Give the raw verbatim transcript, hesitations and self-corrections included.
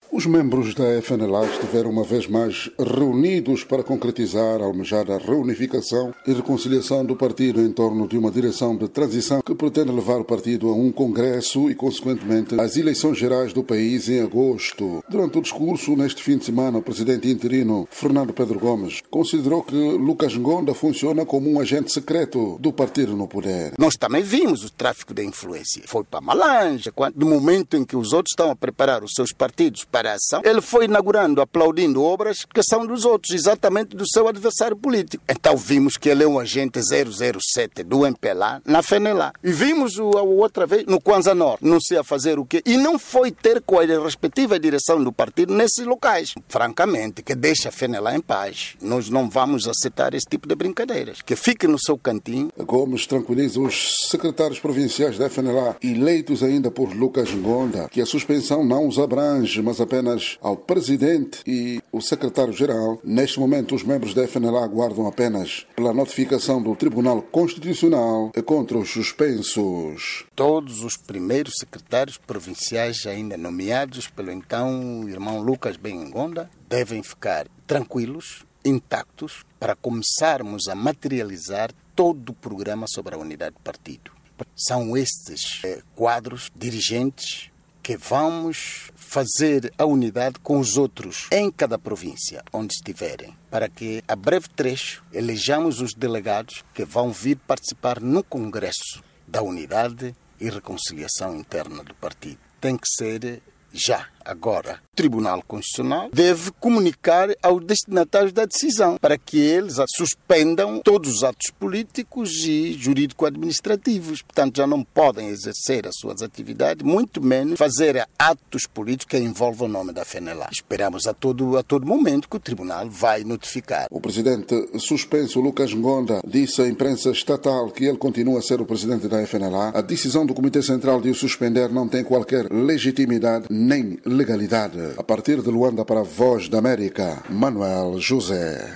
Os membros da F N L A estiveram uma vez mais reunidos para concretizar a almejada reunificação e reconciliação do partido em torno de uma direção de transição que pretende levar o partido a um congresso e, consequentemente, às eleições gerais do país em agosto. Durante o discurso, neste fim de semana, o presidente interino, Fernando Pedro Gomes, considerou que Lucas Ngonda funciona como um agente secreto do partido no poder. Nós também vimos o tráfico de influência. Foi para Malanja, quando, no momento em que os outros estão a preparar os seus partidos para a ação, ele foi inaugurando, aplaudindo obras que são dos outros, exatamente do seu adversário político. Então vimos que ele é um agente zero zero sete do M P L A na F N L A. E vimos o, a outra vez no Kwanza Norte, não sei a fazer o quê. E não foi ter com a respectiva direção do partido nesses locais. Francamente, que deixa a F N L A em paz. Nós não vamos aceitar esse tipo de brincadeiras. Que fique no seu cantinho. Gomes tranquiliza os secretários provinciais da F N L A, eleitos ainda por Lucas Ngonda, que a suspensão não os abrange, mas apenas ao presidente e o secretário-geral. Neste momento, os membros da F N L A aguardam apenas pela notificação do Tribunal Constitucional contra os suspensos. Todos os primeiros secretários provinciais ainda nomeados pelo então irmão Lucas Ngonda devem ficar tranquilos, intactos, para começarmos a materializar todo o programa sobre a unidade do partido. São estes eh, quadros dirigentes que vamos fazer a unidade com os outros em cada província onde estiverem, para que a breve trecho elejamos os delegados que vão vir participar no Congresso da Unidade e Reconciliação Interna do partido. Tem que ser já, agora. O Tribunal Constitucional deve comunicar aos destinatários da decisão para que eles suspendam todos os atos políticos e jurídico-administrativos. Portanto, já não podem exercer as suas atividades, muito menos fazer atos políticos que envolvam o nome da F N L A. Esperamos a todo, a todo momento que o Tribunal vai notificar. O presidente suspenso Lucas Ngonda disse à imprensa estatal que ele continua a ser o presidente da F N L A. A decisão do Comitê Central de o suspender não tem qualquer legitimidade nem legalidade. A partir de Luanda para a Voz da América, Manuel José.